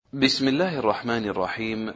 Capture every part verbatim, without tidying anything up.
بسم الله الرحمن الرحيم.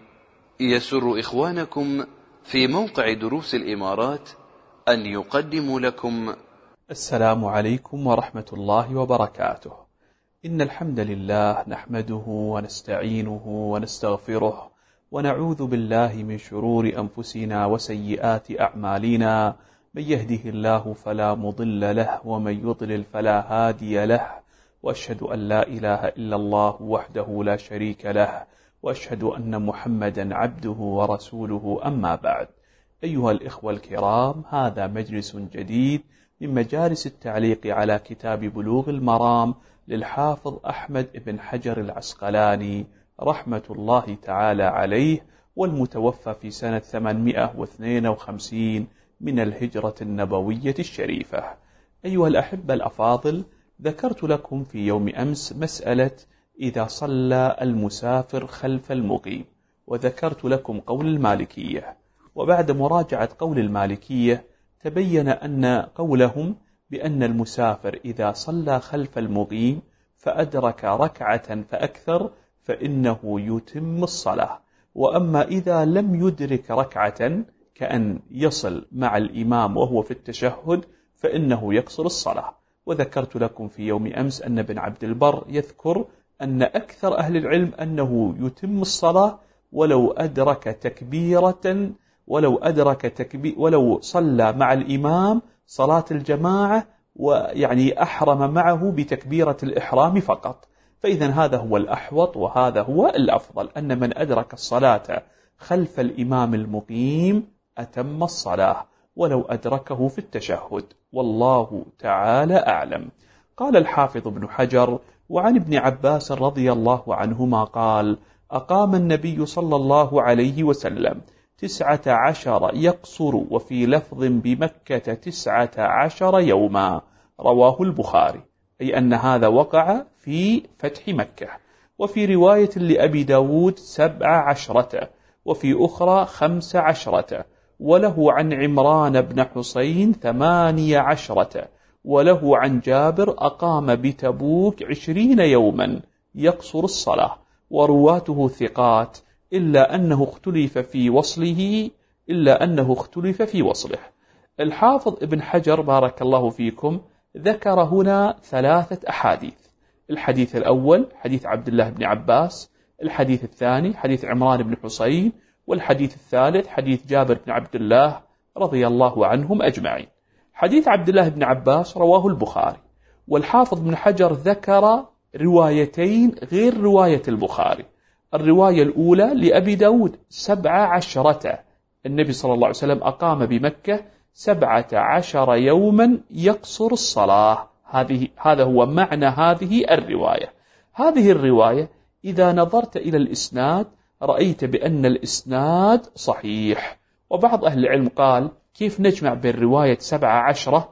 يسر إخوانكم في موقع دروس الإمارات أن يقدموا لكم السلام عليكم ورحمة الله وبركاته. إن الحمد لله نحمده ونستعينه ونستغفره ونعوذ بالله من شرور أنفسنا وسيئات أعمالنا، من يهده الله فلا مضل له ومن يضلل فلا هادي له، وأشهد أن لا إله إلا الله وحده لا شريك له، وأشهد أن محمدا عبده ورسوله. أما بعد، أيها الإخوة الكرام، هذا مجلس جديد من مجالس التعليق على كتاب بلوغ المرام للحافظ أحمد بن حجر العسقلاني رحمة الله تعالى عليه، والمتوفى في سنة ثمانمائة واثنين وخمسين من الهجرة النبوية الشريفة. أيها الأحبة الأفاضل، ذكرت لكم في يوم أمس مسألة إذا صلى المسافر خلف المقيم، وذكرت لكم قول المالكية، وبعد مراجعة قول المالكية تبين أن قولهم بأن المسافر إذا صلى خلف المقيم فأدرك ركعة فأكثر فإنه يتم الصلاة، وأما إذا لم يدرك ركعة كأن يصل مع الإمام وهو في التشهد فإنه يقصر الصلاة. وذكرت لكم في يوم أمس أن ابن عبد البر يذكر أن أكثر أهل العلم أنه يتم الصلاة ولو أدرك تكبيرة ولو أدرك تكبير ولو صلى مع الإمام صلاة الجماعة، ويعني أحرم معه بتكبيرة الإحرام فقط. فإذا هذا هو الأحوط وهذا هو الأفضل، أن من أدرك الصلاة خلف الإمام المقيم أتم الصلاة ولو أدركه في التشهد، والله تعالى أعلم. قال الحافظ ابن حجر: وعن ابن عباس رضي الله عنهما قال: أقام النبي صلى الله عليه وسلم تسعة عشر يقصر، وفي لفظ بمكة تسعة عشر يوما، رواه البخاري، أي أن هذا وقع في فتح مكة. وفي رواية لأبي داود سبع عشرة، وفي أخرى خمس عشرة، وله عن عمران بن حسين ثمانية عشرة، وله عن جابر أقام بتبوك عشرين يوما يقصر الصلاة، ورواته ثقات إلا أنه اختلف في وصله إلا أنه اختلف في وصله. الحافظ ابن حجر بارك الله فيكم ذكر هنا ثلاثة أحاديث: الحديث الأول حديث عبد الله بن عباس، الحديث الثاني حديث عمران بن حسين، والحديث الثالث حديث جابر بن عبد الله رضي الله عنهم أجمعين. حديث عبد الله بن عباس رواه البخاري، والحافظ بن حجر ذكر روايتين غير رواية البخاري. الرواية الأولى لأبي داود سبع عشرة، النبي صلى الله عليه وسلم أقام بمكة سبعة عشر يوما يقصر الصلاة. هذه هذا هو معنى هذه الرواية. هذه الرواية إذا نظرت إلى الإسناد رأيت بأن الإسناد صحيح. وبعض أهل العلم قال: كيف نجمع بين رواية سبعة عشرة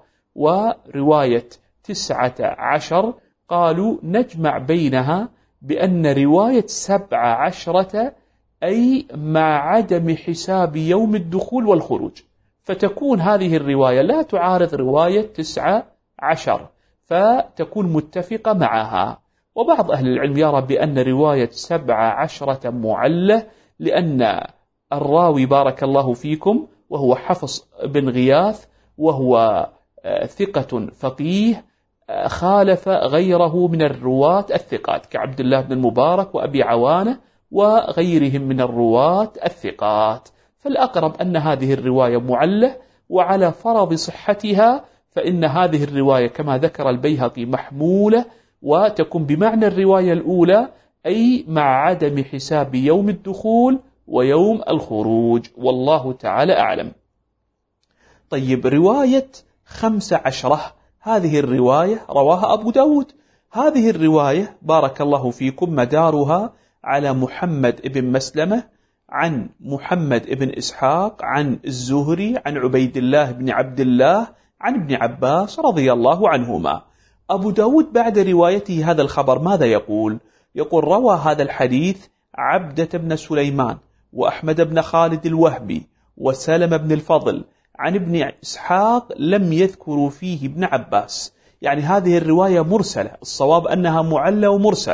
ورواية تسعة عشر؟ قالوا: نجمع بينها بأن رواية سبعة عشرة أي مع عدم حساب يوم الدخول والخروج، فتكون هذه الرواية لا تعارض رواية تسعة عشر، فتكون متفقة معها. وبعض أهل العلم يرى بأن رواية سبعة عشرة معلة، لأن الراوي بارك الله فيكم وهو حفص بن غياث، وهو ثقة فقيه، خالف غيره من الرواة الثقات كعبد الله بن المبارك وأبي عوانة وغيرهم من الرواة الثقات. فالأقرب أن هذه الرواية معلة، وعلى فرض صحتها فإن هذه الرواية كما ذكر البيهقي محمولة، وتكون بمعنى الرواية الأولى أي مع عدم حساب يوم الدخول ويوم الخروج، والله تعالى أعلم. طيب، رواية خمس عشرة، هذه الرواية رواها أبو داود. هذه الرواية بارك الله فيكم مدارها على محمد بن مسلمة عن محمد بن إسحاق عن الزهري عن عبيد الله بن عبد الله عن ابن عباس رضي الله عنهما. أبو داود بعد روايته هذا الخبر ماذا يقول؟ يقول: روى هذا الحديث عبدة بن سليمان وأحمد بن خالد الوهبي وسلم بن الفضل عن ابن إسحاق، لم يذكروا فيه ابن عباس. يعني هذه الرواية مرسلة، الصواب أنها معلة ومرسلة،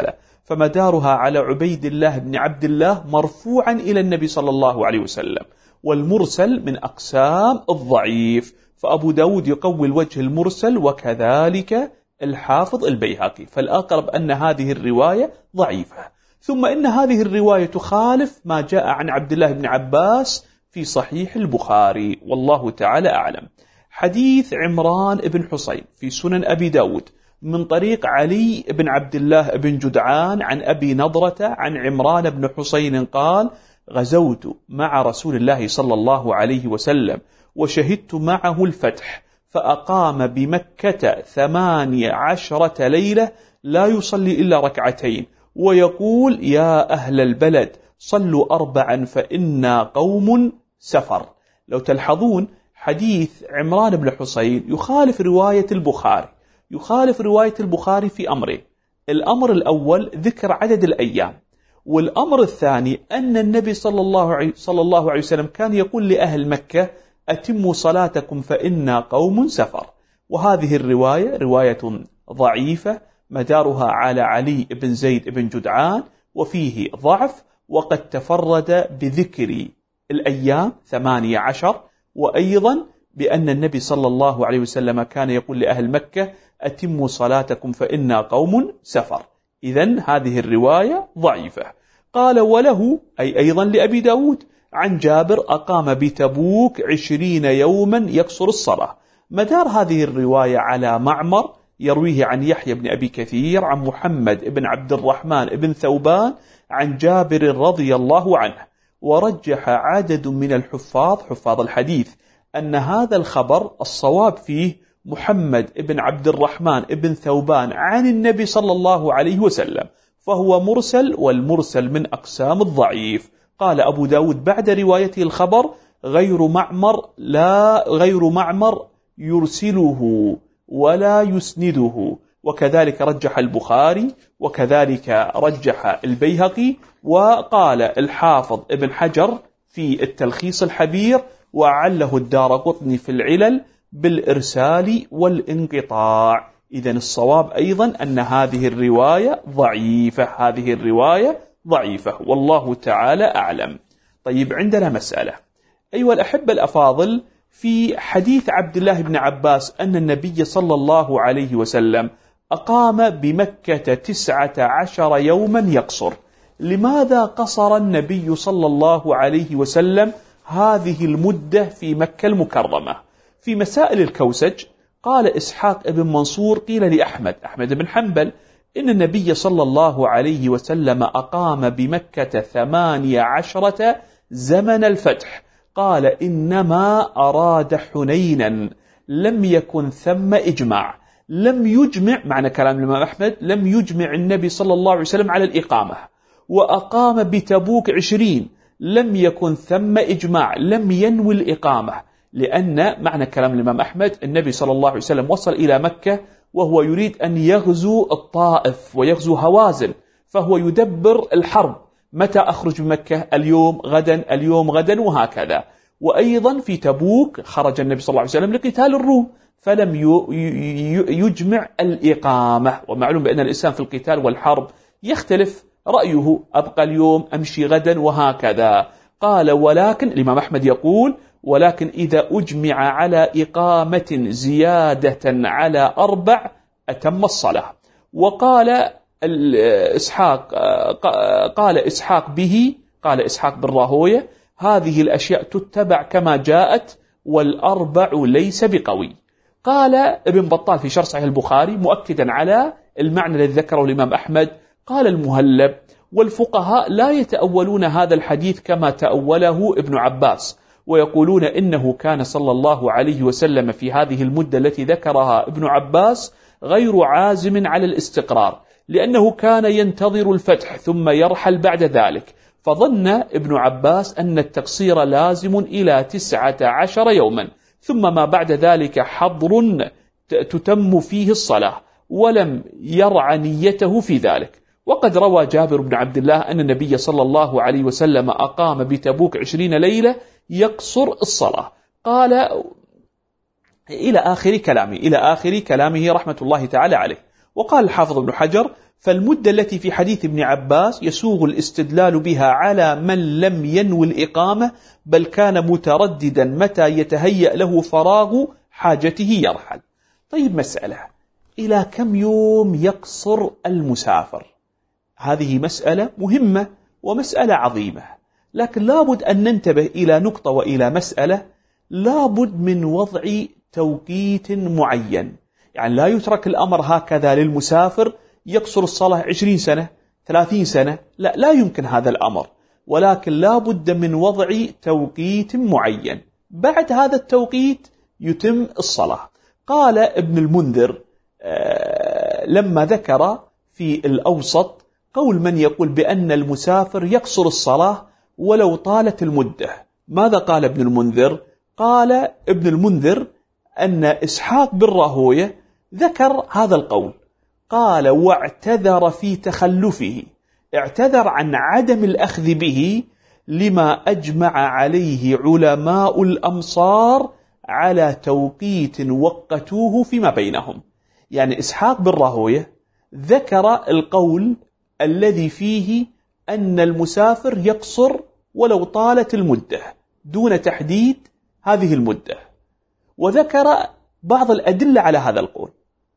فمدارها على عبيد الله بن عبد الله مرفوعا إلى النبي صلى الله عليه وسلم، والمرسل من أقسام الضعيف، فأبو داود يقوي الوجه المرسل وكذلك الحافظ البيهقي، فالأقرب أن هذه الرواية ضعيفة. ثم إن هذه الرواية تخالف ما جاء عن عبد الله بن عباس في صحيح البخاري، والله تعالى أعلم. حديث عمران بن حسين في سنن أبي داود من طريق علي بن عبد الله بن جدعان عن أبي نضرة عن عمران بن حسين قال: غزوت مع رسول الله صلى الله عليه وسلم وشهدت معه الفتح، فأقام بمكة ثمانية عشرة ليلة لا يصلي إلا ركعتين، ويقول: يا أهل البلد صلوا أربعا فإنا قوم سفر. لو تلحظون حديث عمران بن حسين يخالف رواية البخاري، يخالف رواية البخاري في أمره. الأمر الأول ذكر عدد الأيام، والأمر الثاني أن النبي صلى الله عليه, صلى الله عليه وسلم كان يقول لأهل مكة: أتموا صلاتكم فإنا قوم سفر. وهذه الرواية رواية ضعيفة مدارها على علي بن زيد بن جدعان وفيه ضعف، وقد تفرد بذكر الأيام ثمانية عشر، وأيضا بأن النبي صلى الله عليه وسلم كان يقول لأهل مكة: أتموا صلاتكم فإنا قوم سفر. إذن هذه الرواية ضعيفة. قال: وله أي أيضا لأبي داود عن جابر: أقام بتبوك عشرين يوما يقصر الصلاة. مدار هذه الرواية على معمر يرويه عن يحيى بن أبي كثير عن محمد بن عبد الرحمن بن ثوبان عن جابر رضي الله عنه. ورجح عدد من الحفاظ حفاظ الحديث أن هذا الخبر الصواب فيه محمد بن عبد الرحمن بن ثوبان عن النبي صلى الله عليه وسلم، فهو مرسل، والمرسل من أقسام الضعيف. قال أبو داود بعد روايته الخبر: غير معمر لا غير معمر يرسله ولا يسنده. وكذلك رجح البخاري، وكذلك رجح البيهقي، وقال الحافظ ابن حجر في التلخيص الحبير وعله الدارقطني في العلل بالإرسال والانقطاع. إذن الصواب أيضا أن هذه الرواية ضعيفة، هذه الرواية ضعيفة، والله تعالى أعلم. طيب، عندنا مسألة أيها الأحبة الأفاضل في حديث عبد الله بن عباس أن النبي صلى الله عليه وسلم أقام بمكة تسعة عشر يوما يقصر. لماذا قصر النبي صلى الله عليه وسلم هذه المدة في مكة المكرمة؟ في مسائل الكوسج قال إسحاق بن منصور: قيل لأحمد أحمد بن حنبل إن النبي صلى الله عليه وسلم أقام بمكة ثمانية عشرة زمن الفتح، قال: إنما أراد حنينا، لم يكن ثم إجماع. لم يجمع، معنى كلام الإمام أحمد، لم يجمع النبي صلى الله عليه وسلم على الإقامة. وأقام بتبوك عشرين، لم يكن ثم إجماع، لم ينوي الإقامة، لأن معنى كلام الإمام أحمد النبي صلى الله عليه وسلم وصل إلى مكة وهو يريد أن يغزو الطائف ويغزو هوازن، فهو يدبر الحرب، متى أخرج من مكة؟ اليوم غدا، اليوم غدا، وهكذا. وأيضا في تبوك خرج النبي صلى الله عليه وسلم لقتال الروم، فلم يجمع الإقامة. ومعلوم بأن الإنسان في القتال والحرب يختلف رأيه، أبقى اليوم، أمشي غدا، وهكذا. قال: ولكن الإمام أحمد يقول: ولكن إذا أجمع على إقامة زيادة على أربع أتم الصلاة. وقال إسحاق قال إسحاق به قال إسحاق بالراهوية: هذه الأشياء تتبع كما جاءت، والأربع ليس بقوي. قال ابن بطال في شرح صحيح البخاري مؤكدا على المعنى الذي ذكره الإمام أحمد، قال المهلب: والفقهاء لا يتأولون هذا الحديث كما تأوله ابن عباس، ويقولون إنه كان صلى الله عليه وسلم في هذه المدة التي ذكرها ابن عباس غير عازم على الاستقرار، لأنه كان ينتظر الفتح ثم يرحل بعد ذلك. فظن ابن عباس أن التقصير لازم إلى تسعة عشر يوما، ثم ما بعد ذلك حضر تتم فيه الصلاة، ولم يرع نيته في ذلك. وقد روى جابر بن عبد الله أن النبي صلى الله عليه وسلم أقام بتبوك عشرين ليلة يقصر الصلاة. قال إلى آخر كلامه إلى آخر كلامه رحمة الله تعالى عليه. وقال الحافظ ابن حجر: فالمدة التي في حديث ابن عباس يسوغ الاستدلال بها على من لم ينوي الإقامة بل كان مترددا متى يتهيأ له فراغ حاجته يرحل. طيب مسألة، إلى كم يوم يقصر المسافر؟ هذه مسألة مهمة ومسألة عظيمة، لكن لابد أن ننتبه إلى نقطة وإلى مسألة. لابد من وضع توقيت معين، يعني لا يترك الأمر هكذا للمسافر يقصر الصلاة عشرين سنة ثلاثين سنة، لا لا يمكن هذا الأمر، ولكن لابد من وضع توقيت معين، بعد هذا التوقيت يتم الصلاة. قال ابن المنذر لما ذكر في الأوسط قول من يقول بأن المسافر يقصر الصلاة ولو طالت المدة، ماذا قال ابن المنذر؟ قال ابن المنذر أن إسحاق بن راهويه ذكر هذا القول، قال واعتذر في تخلفه، اعتذر عن عدم الأخذ به لما أجمع عليه علماء الأمصار على توقيت وقتوه فيما بينهم. يعني إسحاق بن راهويه ذكر القول الذي فيه أن المسافر يقصر ولو طالت المدة دون تحديد هذه المدة، وذكر بعض الأدلة على هذا القول،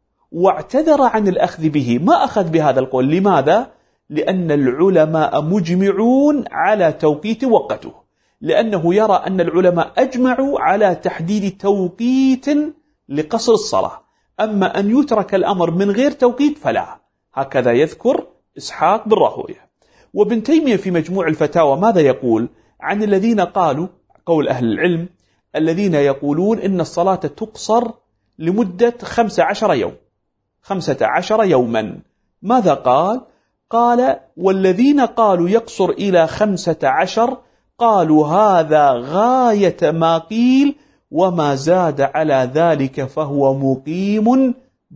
واعتذر عن الأخذ به، ما أخذ بهذا القول. لماذا؟ لأن العلماء مجمعون على توقيت وقته، لأنه يرى أن العلماء أجمعوا على تحديد توقيت لقصر الصلاة، أما أن يترك الأمر من غير توقيت فلا. هكذا يذكر إسحاق بن راهويه. وابن تيمية في مجموع الفتاوى ماذا يقول عن الذين قالوا، قول أهل العلم الذين يقولون إن الصلاة تقصر لمدة خمسة عشر يوم خمسة عشر يوما، ماذا قال؟ قال والذين قالوا يقصر إلى خمسة عشر قالوا هذا غاية ما قيل، وما زاد على ذلك فهو مقيم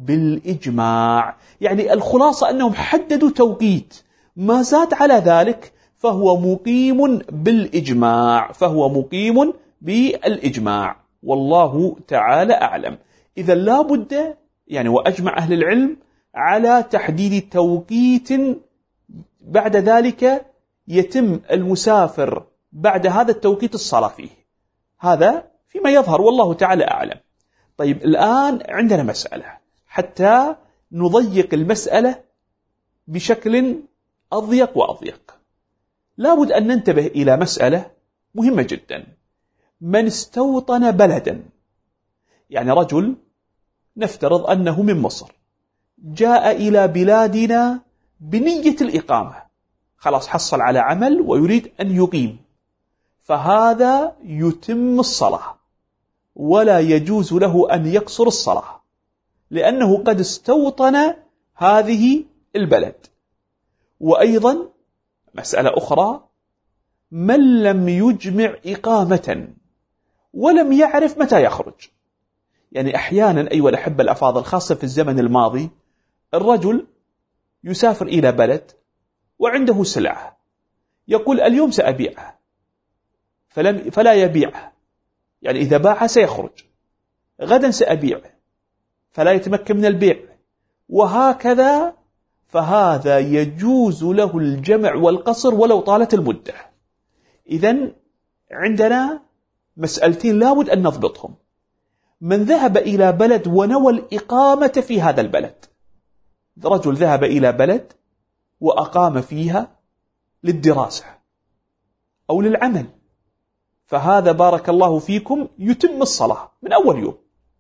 بالإجماع. يعني الخلاصة أنهم حددوا توقيت، ما زاد على ذلك فهو مقيم بالإجماع، فهو مقيم بالإجماع، والله تعالى أعلم. إذا لا بد يعني وأجمع أهل العلم على تحديد توقيت بعد ذلك يتم المسافر بعد هذا التوقيت الصلاة فيه، هذا فيما يظهر والله تعالى أعلم. طيب الآن عندنا مسألة حتى نضيق المسألة بشكل أضيق وأضيق، لابد أن ننتبه إلى مسألة مهمة جدا. من استوطن بلدا، يعني رجل نفترض أنه من مصر جاء إلى بلادنا بنية الإقامة، خلاص حصل على عمل ويريد أن يقيم، فهذا يتم الصلاة ولا يجوز له أن يقصر الصلاة، لأنه قد استوطن هذه البلد. وأيضا مسألة أخرى، من لم يجمع إقامة ولم يعرف متى يخرج. يعني أحيانا أيها الأحبة الأفاضل خاصة في الزمن الماضي، الرجل يسافر إلى بلد وعنده سلعة، يقول اليوم سأبيعها، فلم فلا يبيعها، يعني إذا باعها سيخرج، غدا سأبيعه فلا يتمكن من البيع، وهكذا. فهذا يجوز له الجمع والقصر ولو طالت المدة. إذن عندنا مسألتين لابد أن نضبطهم. من ذهب إلى بلد ونوى الإقامة في هذا البلد، رجل ذهب إلى بلد وأقام فيها للدراسة أو للعمل، فهذا بارك الله فيكم يتم الصلاة من أول يوم.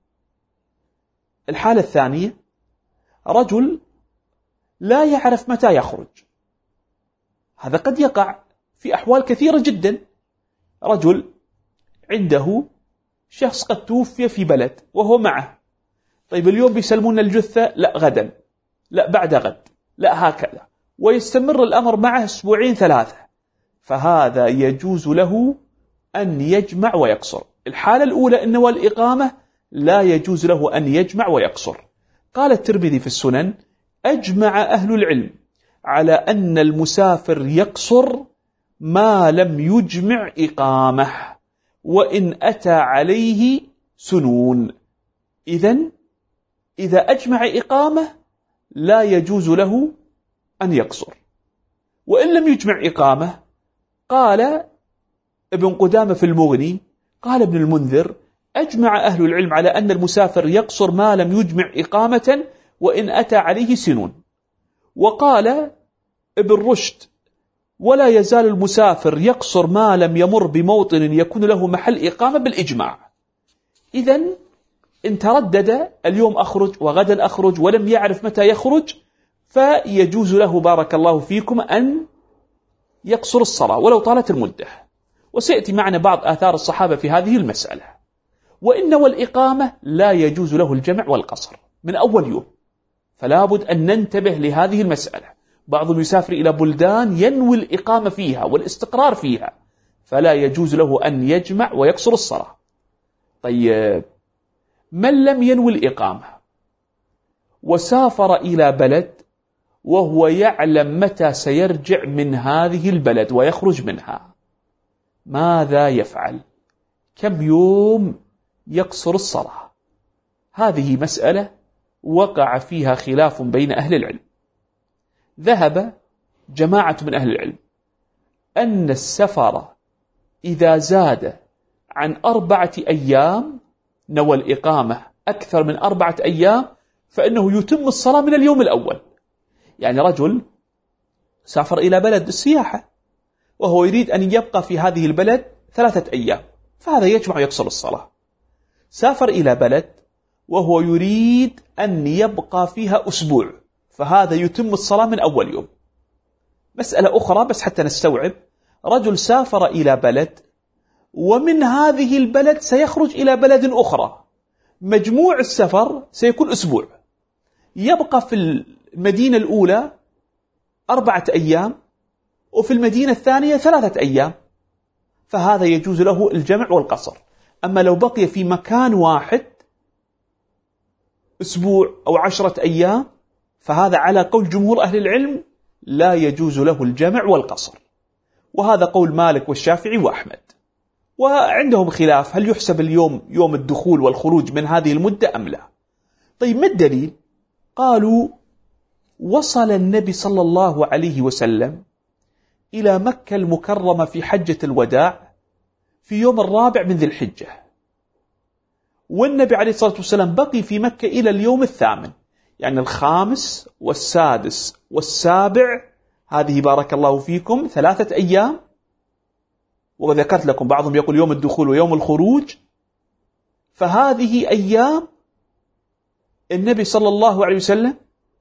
الحالة الثانية، رجل لا يعرف متى يخرج، هذا قد يقع في أحوال كثيرة جدا. رجل عنده شخص قد توفي في بلد وهو معه، طيب اليوم بيسلمون الجثة، لا غدا، لا بعد غد، لا هكذا، ويستمر الأمر معه أسبوعين ثلاثة، فهذا يجوز له أن يجمع ويقصر. الحالة الأولى إنه الإقامة لا يجوز له أن يجمع ويقصر. قال الترمذي في السنن: أجمع أهل العلم على أن المسافر يقصر ما لم يجمع إقامة وإن أتى عليه سنون. إذن إذا أجمع إقامة لا يجوز له أن يقصر. وإن لم يجمع إقامة، قال ابن قدامة في المغني، قال ابن المنذر: أجمع أهل العلم على أن المسافر يقصر ما لم يجمع إقامة وإن أتى عليه سنون. وقال ابن رشد: ولا يزال المسافر يقصر ما لم يمر بموطن يكون له محل إقامة بالإجماع. إذن إن تردد اليوم أخرج وغدا أخرج ولم يعرف متى يخرج، فيجوز له بارك الله فيكم أن يقصر الصلاة ولو طالت المدة. وسيأتي معنا بعض آثار الصحابة في هذه المسألة. وإن والإقامة لا يجوز له الجمع والقصر من أول يوم، فلا بد أن ننتبه لهذه المسألة. بعضهم يسافر إلى بلدان ينوي الإقامة فيها والاستقرار فيها، فلا يجوز له أن يجمع ويقصر الصلاة. طيب، من لم ينوي الإقامة وسافر إلى بلد وهو يعلم متى سيرجع من هذه البلد ويخرج منها، ماذا يفعل؟ كم يوم يقصر الصلاة؟ هذه مسألة وقع فيها خلاف بين أهل العلم. ذهب جماعة من أهل العلم أن السفر إذا زاد عن أربعة أيام، نوى الإقامة أكثر من أربعة أيام، فإنه يتم الصلاة من اليوم الأول. يعني رجل سافر إلى بلد السياحة وهو يريد أن يبقى في هذه البلد ثلاثة أيام، فهذا يجمع يقصر الصلاة. سافر إلى بلد وهو يريد أن يبقى فيها أسبوع، فهذا يتم الصلاة من أول يوم. مسألة أخرى بس حتى نستوعب: رجل سافر إلى بلد ومن هذه البلد سيخرج إلى بلد أخرى، مجموع السفر سيكون أسبوع، يبقى في المدينة الأولى أربعة أيام وفي المدينة الثانية ثلاثة أيام، فهذا يجوز له الجمع والقصر. أما لو بقي في مكان واحد أسبوع أو عشرة أيام، فهذا على قول جمهور أهل العلم لا يجوز له الجمع والقصر، وهذا قول مالك والشافعي وأحمد. وعندهم خلاف هل يحسب اليوم يوم الدخول والخروج من هذه المدة أم لا. طيب، ما الدليل؟ قالوا: وصل النبي صلى الله عليه وسلم إلى مكة المكرمة في حجة الوداع في يوم الرابع من ذي الحجة، والنبي عليه الصلاة والسلام بقي في مكة إلى اليوم الثامن، يعني الخامس والسادس والسابع، هذه بارك الله فيكم ثلاثة أيام. وذكرت لكم بعضهم يقول يوم الدخول ويوم الخروج، فهذه أيام النبي صلى الله عليه وسلم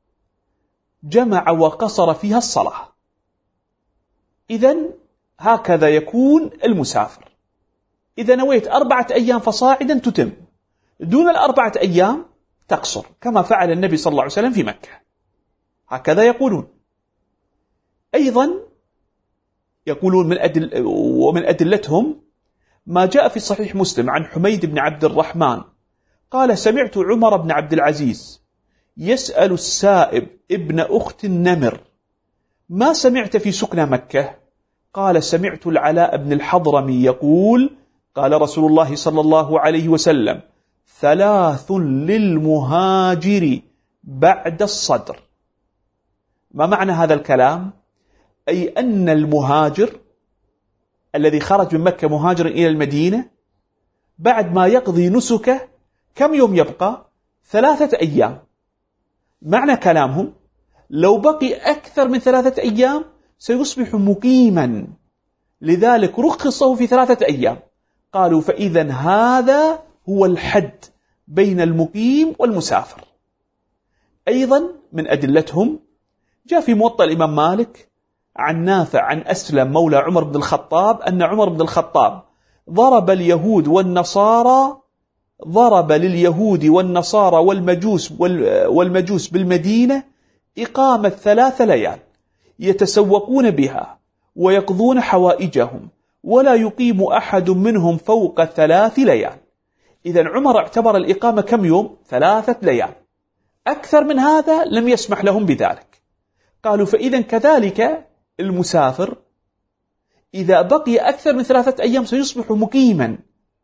جمع وقصر فيها الصلاة. إذن هكذا يكون المسافر: إذا نويت أربعة أيام فصاعدا تتم، دون الأربعة أيام تقصر، كما فعل النبي صلى الله عليه وسلم في مكة. هكذا يقولون. أيضا يقولون من أدل ومن أدلتهم ما جاء في صحيح مسلم عن حميد بن عبد الرحمن قال: سمعت عمر بن عبد العزيز يسأل السائب ابن أخت النمر: ما سمعت في سكنى مكة؟ قال: سمعت العلاء بن الحضرمي يقول: قال رسول الله صلى الله عليه وسلم: ثلاث للمهاجر بعد الصدر. ما معنى هذا الكلام؟ أي أن المهاجر الذي خرج من مكة مهاجرا إلى المدينة بعد ما يقضي نسكه كم يوم يبقى؟ ثلاثة أيام. معنى كلامهم لو بقي أكثر من ثلاثة أيام سيصبح مقيما، لذلك رخصه في ثلاثة أيام. قالوا: فإذا هذا هو الحد بين المقيم والمسافر. أيضا من أدلتهم جاء في موطأ الإمام مالك عن نافع عن أسلم مولى عمر بن الخطاب أن عمر بن الخطاب ضرب اليهود والنصارى ضرب لليهود والنصارى والمجوس والمجوس بالمدينة إقامة ثلاث ليال يتسوقون بها ويقضون حوائجهم، ولا يقيم أحد منهم فوق ثلاث ليال. إذن عمر اعتبر الإقامة كم يوم؟ ثلاثة ليال، أكثر من هذا لم يسمح لهم بذلك. قالوا: فإذا كذلك المسافر إذا بقي أكثر من ثلاثة أيام سيصبح مقيما،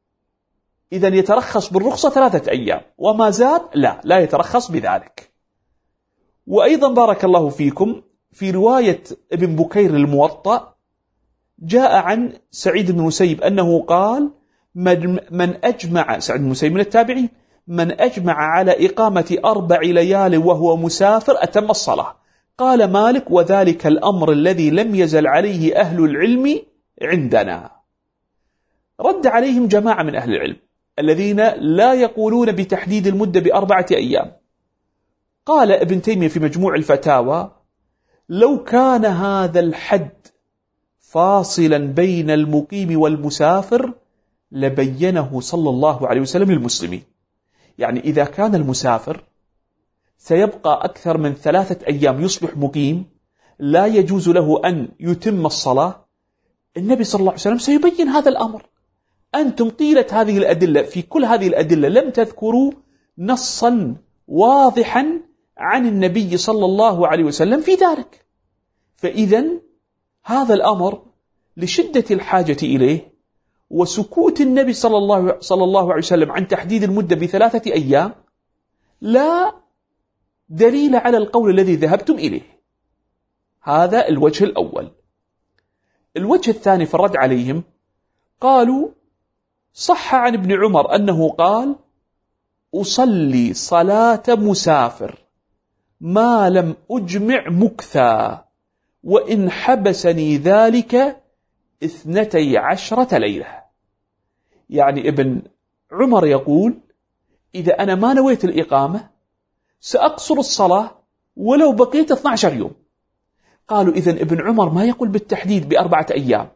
إذن يترخص بالرخصة ثلاثة أيام، وما زاد لا لا يترخص بذلك. وأيضا بارك الله فيكم في رواية ابن بكير الموطأ جاء عن سعيد بن المسيب أنه قال من أجمع، سعيد بن المسيب من التابعين، من أجمع على إقامة أربع ليال وهو مسافر أتم الصلاة. قال مالك وذلك الأمر الذي لم يزل عليه أهل العلم عندنا. رد عليهم جماعة من أهل العلم الذين لا يقولون بتحديد المدة بأربعة أيام. قال ابن تيمية في مجموع الفتاوى لو كان هذا الحد فاصلا بين المقيم والمسافر لبينه صلى الله عليه وسلم للمسلمين. يعني إذا كان المسافر سيبقى أكثر من ثلاثة أيام يصبح مقيم لا يجوز له أن يتم الصلاة، النبي صلى الله عليه وسلم سيبين هذا الأمر. أنتم طيلة هذه الأدلة في كل هذه الأدلة لم تذكروا نصا واضحا عن النبي صلى الله عليه وسلم في ذلك. فإذا هذا الأمر لشدة الحاجة إليه وسكوت النبي صلى الله, صلى الله عليه وسلم عن تحديد المدة بثلاثة أيام لا دليل على القول الذي ذهبتم إليه. هذا الوجه الأول. الوجه الثاني في الرد عليهم قالوا صح عن ابن عمر أنه قال أصلي صلاة مسافر ما لم أجمع مكثا وإن حبسني ذلك اثنتي عشرة ليلة. يعني ابن عمر يقول إذا أنا ما نويت الإقامة سأقصر الصلاة ولو بقيت اثني عشر يوم. قالوا إذن ابن عمر ما يقول بالتحديد بأربعة أيام،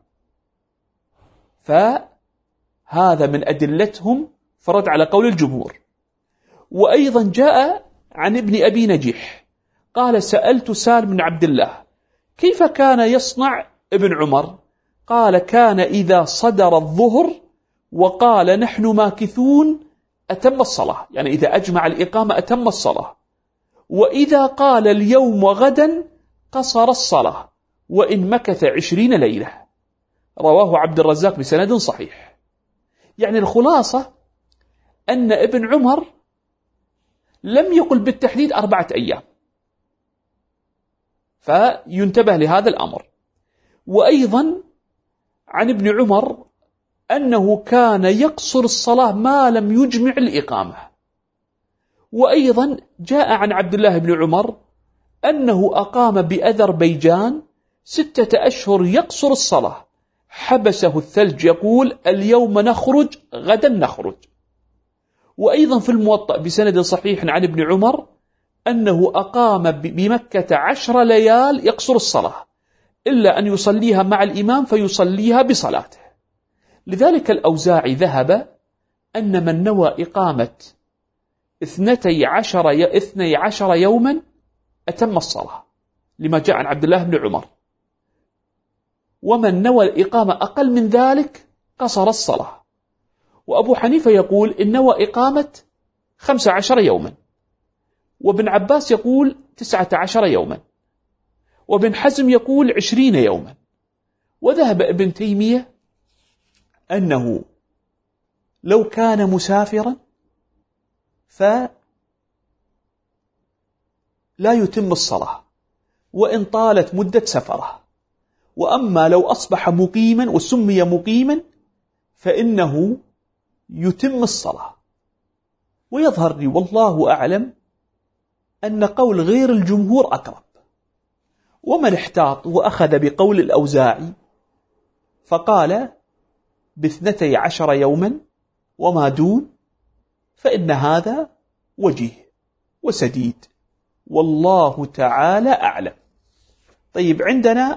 فهذا من أدلتهم فرد على قول الجمهور. وأيضا جاء عن ابن أبي نجيح قال سألت سالم بن عبد الله كيف كان يصنع ابن عمر؟ قال كان إذا صدر الظهر وقال نحن ماكثون أتم الصلاة، يعني إذا أجمع الإقامة أتم الصلاة، وإذا قال اليوم وغدا قصر الصلاة وإن مكث عشرين ليلة. رواه عبد الرزاق بسند صحيح. يعني الخلاصة أن ابن عمر لم يقل بالتحديد أربعة أيام، فينتبه لهذا الأمر. وأيضا عن ابن عمر أنه كان يقصر الصلاة ما لم يجمع الإقامة. وأيضا جاء عن عبد الله بن عمر أنه أقام بأذربيجان ستة أشهر يقصر الصلاة، حبسه الثلج يقول اليوم نخرج غدا نخرج. وأيضا في الموطأ بسند صحيح عن ابن عمر أنه أقام بمكة عشر ليال يقصر الصلاة إلا أن يصليها مع الإمام فيصليها بصلاته. لذلك الأوزاعي ذهب أن من نوى إقامة اثنتي عشر, اثني عشر يوما أتم الصلاة لما جاء عن عبد الله بن عمر، ومن نوى الإقامة أقل من ذلك قصر الصلاة. وأبو حنيفة يقول إن نوى إقامة خمس عشر يوما، وابن عباس يقول تسعة عشر يوما، وابن حزم يقول عشرين يوما. وذهب ابن تيمية أنه لو كان مسافرا فلا يتم الصلاة وإن طالت مدة سفره، وأما لو أصبح مقيما وسمي مقيما فإنه يتم الصلاة. ويظهر لي والله أعلم أن قول غير الجمهور أقرب. ومن احتاط وأخذ بقول الأوزاعي فقال باثنتي عشر يوما وما دون فإن هذا وجيه وسديد، والله تعالى أعلم. طيب عندنا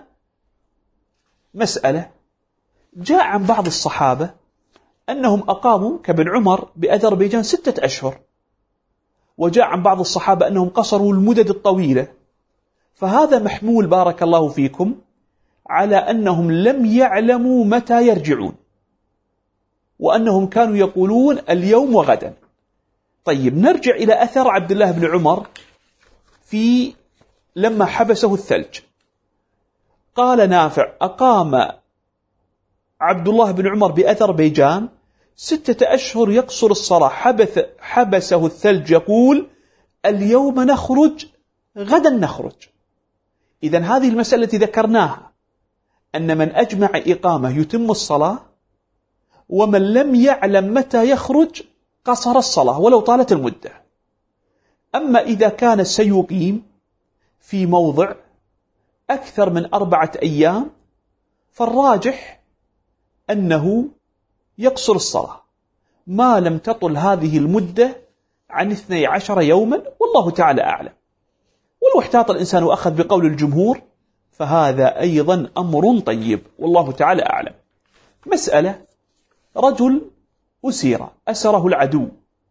مسألة جاء عن بعض الصحابة أنهم أقاموا كابن عمر بأذربيجان ستة أشهر، وجاء عن بعض الصحابة أنهم قصروا المدد الطويلة، فهذا محمول بارك الله فيكم على أنهم لم يعلموا متى يرجعون، وأنهم كانوا يقولون اليوم وغدا. طيب نرجع إلى أثر عبد الله بن عمر في لما حبسه الثلج. قال نافع أقام عبد الله بن عمر بأذربيجان ستة أشهر يقصر الصلاة، حبث حبسه الثلج يقول اليوم نخرج غدا نخرج. إذن هذه المسألة التي ذكرناها أن من أجمع إقامة يتم الصلاة، ومن لم يعلم متى يخرج قصر الصلاة ولو طالت المدة. أما إذا كان سيقيم في موضع أكثر من أربعة أيام فالراجح أنه يقصر الصلاة ما لم تطل هذه المدة عن اثني عشر يوما، والله تعالى أعلم. ولو احتاط الإنسان وأخذ بقول الجمهور فهذا أيضا أمر طيب، والله تعالى أعلم. مسألة: رجل أسير، أسره العدو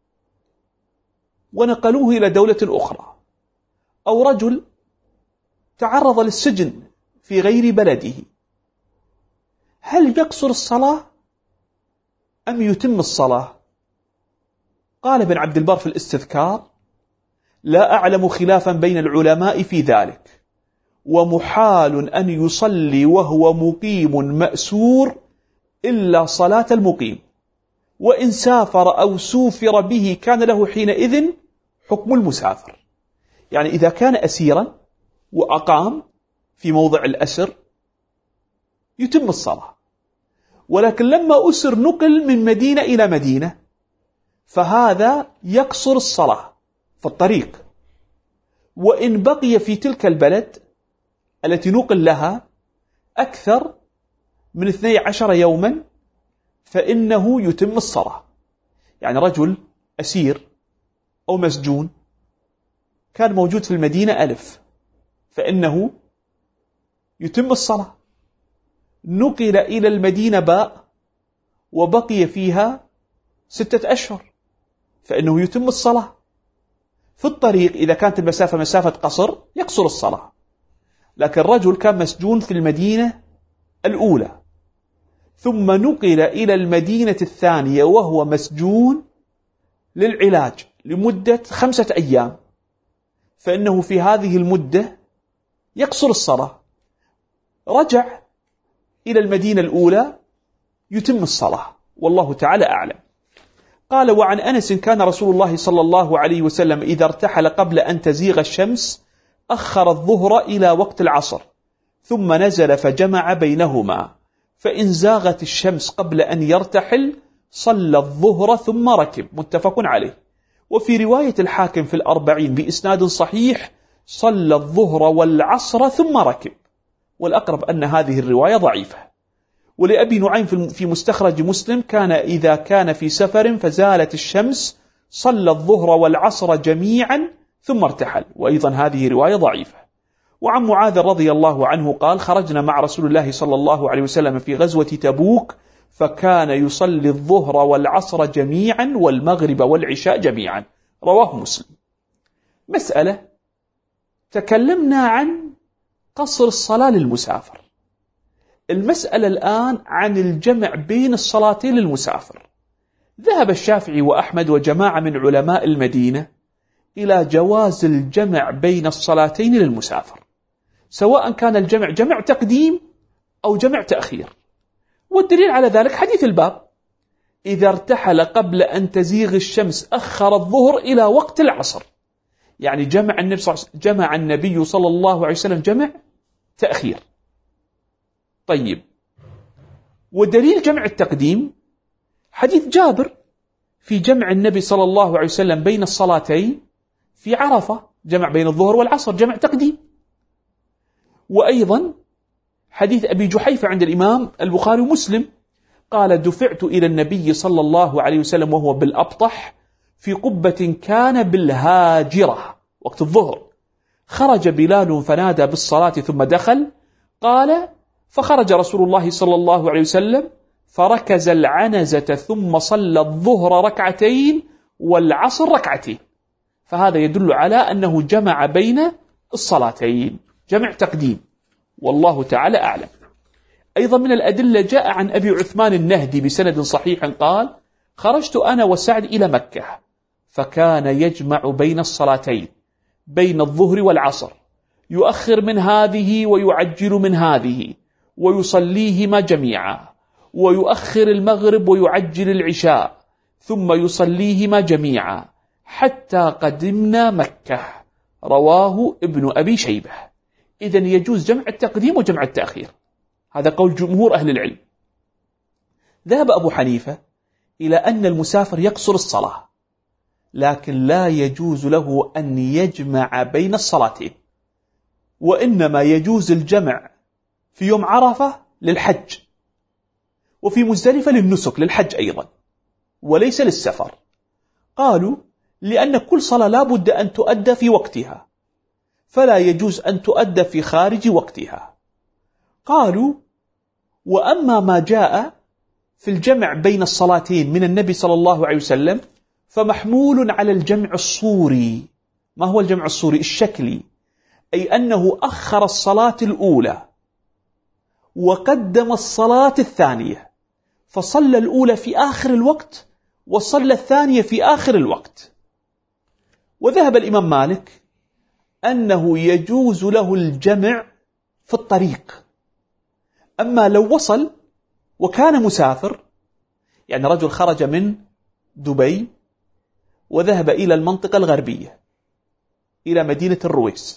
ونقلوه إلى دولة أخرى، أو رجل تعرض للسجن في غير بلده، هل يقصر الصلاة أم يتم الصلاة؟ قال ابن عبد البر في الاستذكار: لا أعلم خلافا بين العلماء في ذلك، ومحال أن يصلي وهو مقيم مأسور إلا صلاة المقيم، وإن سافر أو سوفر به كان له حينئذ حكم المسافر. يعني إذا كان أسيرا وأقام في موضع الأسر يتم الصلاة، ولكن لما أسر نقل من مدينة إلى مدينة فهذا يقصر الصلاة في الطريق، وإن بقي في تلك البلد التي نقل لها أكثر من اثني عشر يوما فإنه يتم الصلاة. يعني رجل أسير أو مسجون كان موجود في المدينة ألف فإنه يتم الصلاة، نقل إلى المدينة باء وبقي فيها ستة أشهر فإنه يتم الصلاة. في الطريق إذا كانت المسافة مسافة قصر يقصر الصلاة، لكن الرجل كان مسجون في المدينة الأولى ثم نقل إلى المدينة الثانية وهو مسجون للعلاج لمدة خمسة أيام، فإنه في هذه المدة يقصر الصلاة. رجع إلى المدينة الأولى يتم الصلاة، والله تعالى أعلم. قال: وعن أنس كان رسول الله صلى الله عليه وسلم إذا ارتحل قبل أن تزيغ الشمس أخر الظهر إلى وقت العصر ثم نزل فجمع بينهما، فإن زاغت الشمس قبل أن يرتحل صلى الظهر ثم ركب، متفق عليه. وفي رواية الحاكم في الأربعين بإسناد صحيح صلى الظهر والعصر ثم ركب، والأقرب أن هذه الرواية ضعيفة. ولأبي نعيم في مستخرج مسلم كان إذا كان في سفر فزالت الشمس صلى الظهر والعصر جميعا ثم ارتحل، وأيضا هذه رواية ضعيفة. وعن معاذ رضي الله عنه قال: خرجنا مع رسول الله صلى الله عليه وسلم في غزوة تبوك فكان يصلي الظهر والعصر جميعا والمغرب والعشاء جميعا، رواه مسلم. مسألة: تكلمنا عن قصر الصلاة للمسافر، المسألة الآن عن الجمع بين الصلاتين للمسافر. ذهب الشافعي وأحمد وجماعة من علماء المدينة إلى جواز الجمع بين الصلاتين للمسافر، سواء كان الجمع جمع تقديم أو جمع تأخير. والدليل على ذلك حديث الباب: إذا ارتحل قبل أن تزيغ الشمس أخر الظهر إلى وقت العصر. يعني جمع النبي صلى الله عليه وسلم جمع النبي صلى الله عليه وسلم جمع تأخير. طيب، ودليل جمع التقديم حديث جابر في جمع النبي صلى الله عليه وسلم بين الصلاتين في عرفة، جمع بين الظهر والعصر جمع تقديم. وأيضا حديث أبي جحيفة عند الإمام البخاري ومسلم قال: دفعت إلى النبي صلى الله عليه وسلم وهو بالأبطح في قبة كان بالهاجرة وقت الظهر، خرج بلال فنادى بالصلاة ثم دخل، قال: فخرج رسول الله صلى الله عليه وسلم فركز العنزة ثم صلى الظهر ركعتين والعصر ركعتين. فهذا يدل على أنه جمع بين الصلاتين، جمع تقديم، والله تعالى أعلم. أيضا من الأدلة جاء عن أبي عثمان النهدي بسند صحيح قال: خرجت أنا وسعد إلى مكة فكان يجمع بين الصلاتين بين الظهر والعصر، يؤخر من هذه ويعجل من هذه ويصليهما جميعا، ويؤخر المغرب ويعجل العشاء ثم يصليهما جميعا حتى قدمنا مكة، رواه ابن أبي شيبة. إذن يجوز جمع التقديم وجمع التأخير. هذا قول جمهور أهل العلم. ذهب أبو حنيفة إلى أن المسافر يقصر الصلاة، لكن لا يجوز له أن يجمع بين الصلاتين، وإنما يجوز الجمع في يوم عرفة للحج، وفي مزدلفة للنسك للحج أيضا، وليس للسفر. قالوا لأن كل صلاة لا بد أن تؤدى في وقتها، فلا يجوز أن تؤدى في خارج وقتها. قالوا وأما ما جاء في الجمع بين الصلاتين من النبي صلى الله عليه وسلم فمحمول على الجمع الصوري. ما هو الجمع الصوري؟ الشكلي، أي أنه أخر الصلاة الأولى وقدم الصلاة الثانية، فصلى الأولى في آخر الوقت وصلى الثانية في آخر الوقت. وذهب الإمام مالك أنه يجوز له الجمع في الطريق. أما لو وصل وكان مسافر، يعني رجل خرج من دبي وذهب إلى المنطقة الغربية إلى مدينة الرويس،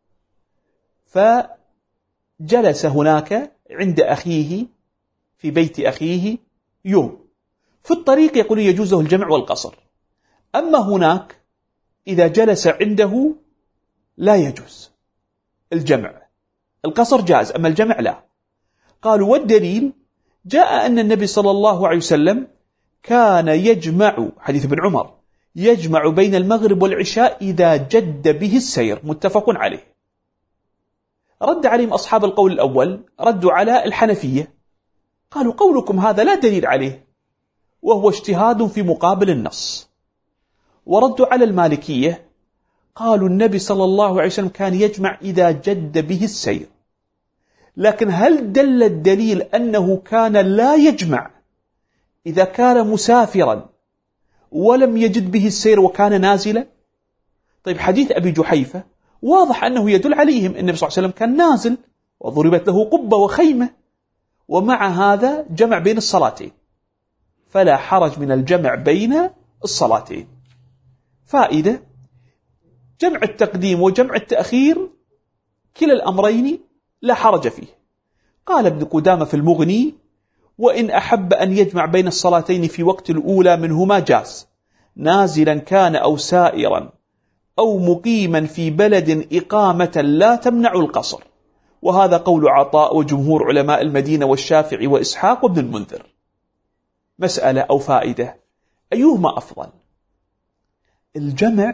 فجلس هناك عند أخيه في بيت أخيه يوم، في الطريق يقول يجوز له الجمع والقصر. أما هناك إذا جلس عنده لا يجوز الجمع، القصر جاز أما الجمع لا. قالوا والدليل جاء أن النبي صلى الله عليه وسلم كان يجمع، حديث ابن عمر، يجمع بين المغرب والعشاء إذا جد به السير، متفق عليه. رد عليهم أصحاب القول الأول، ردوا على الحنفية، قالوا قولكم هذا لا دليل عليه وهو اجتهاد في مقابل النص. وردوا على المالكية، قالوا النبي صلى الله عليه وسلم كان يجمع إذا جد به السير، لكن هل دل الدليل أنه كان لا يجمع إذا كان مسافرا ولم يجد به السير وكان نازلا؟ طيب حديث أبي جحيفة واضح أنه يدل عليهم. النبي صلى الله عليه وسلم كان نازل وضربت له قبة وخيمة، ومع هذا جمع بين الصلاتين، فلا حرج من الجمع بين الصلاتين. فائدة: جمع التقديم وجمع التأخير كلا الأمرين لا حرج فيه. قال ابن قدامة في المغني: وإن أحب أن يجمع بين الصلاتين في وقت الأولى منهما جاز، نازلا كان أو سائرا أو مقيما في بلد إقامة لا تمنع القصر. وهذا قول عطاء وجمهور علماء المدينة والشافعي وإسحاق وابن المنذر. مسألة أو فائدة: أيهما أفضل، الجمع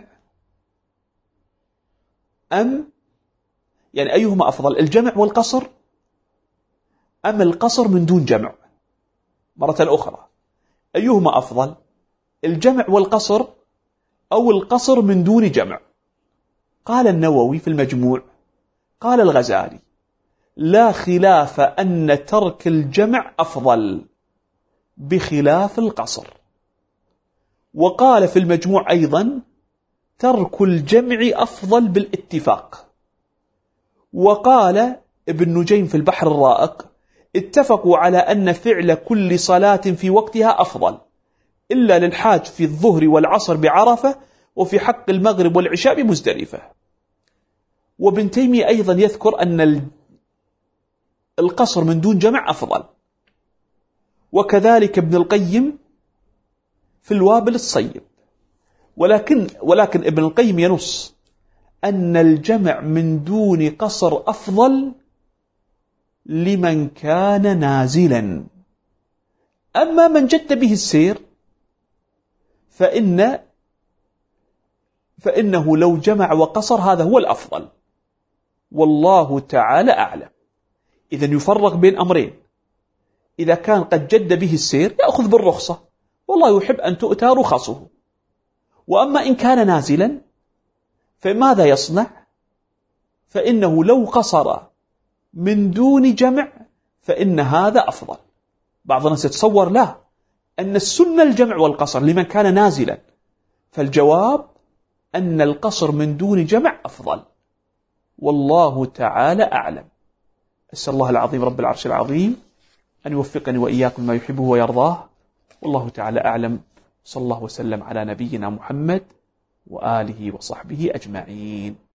أم يعني أيهما أفضل، الجمع والقصر أم القصر من دون جمع؟ مرة أخرى، أيهما أفضل، الجمع والقصر أو القصر من دون جمع؟ قال النووي في المجموع، قال الغزالي: لا خلاف أن ترك الجمع أفضل بخلاف القصر. وقال في المجموع أيضا: ترك الجمع أفضل بالاتفاق. وقال ابن نجيم في البحر الرائق: اتفقوا على أن فعل كل صلاة في وقتها أفضل إلا للحاج في الظهر والعصر بعرفة، وفي حق المغرب والعشاء بمزدلفة. وابن تيمية أيضا يذكر أن القصر من دون جمع أفضل، وكذلك ابن القيم في الوابل الصيب. ولكن, ولكن ابن القيم ينص أن الجمع من دون قصر أفضل لمن كان نازلا. أما من جد به السير فإن فإنه لو جمع وقصر هذا هو الأفضل، والله تعالى أعلم. إذن يفرق بين أمرين: إذا كان قد جد به السير يأخذ بالرخصة، والله يحب أن تؤتى رخصه. وأما إن كان نازلا فماذا يصنع؟ فإنه لو قصر من دون جمع فإن هذا أفضل. بعض الناس يتصور لا، أن السنة الجمع والقصر لمن كان نازلا، فالجواب أن القصر من دون جمع أفضل، والله تعالى أعلم. أسأل الله العظيم رب العرش العظيم أن يوفقني وإياكم ما يحبه ويرضاه، والله تعالى أعلم. صلى الله وسلم على نبينا محمد وآله وصحبه أجمعين.